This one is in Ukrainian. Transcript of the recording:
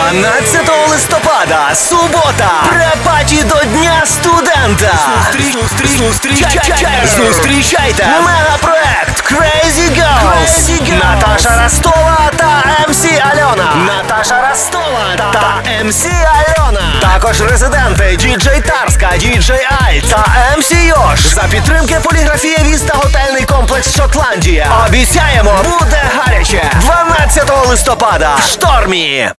12 листопада, субота, препаті до Дня студента. Зустрічайте мегапроект Crazy Girls. Наташа Ростова та МС Альона. Також резиденти Діджей Тарська, Діджей Альт та МС Йош. За підтримки Поліграфія Віз та готельний комплекс Шотландія. Обіцяємо, буде гаряче. 12 листопада в Штормі.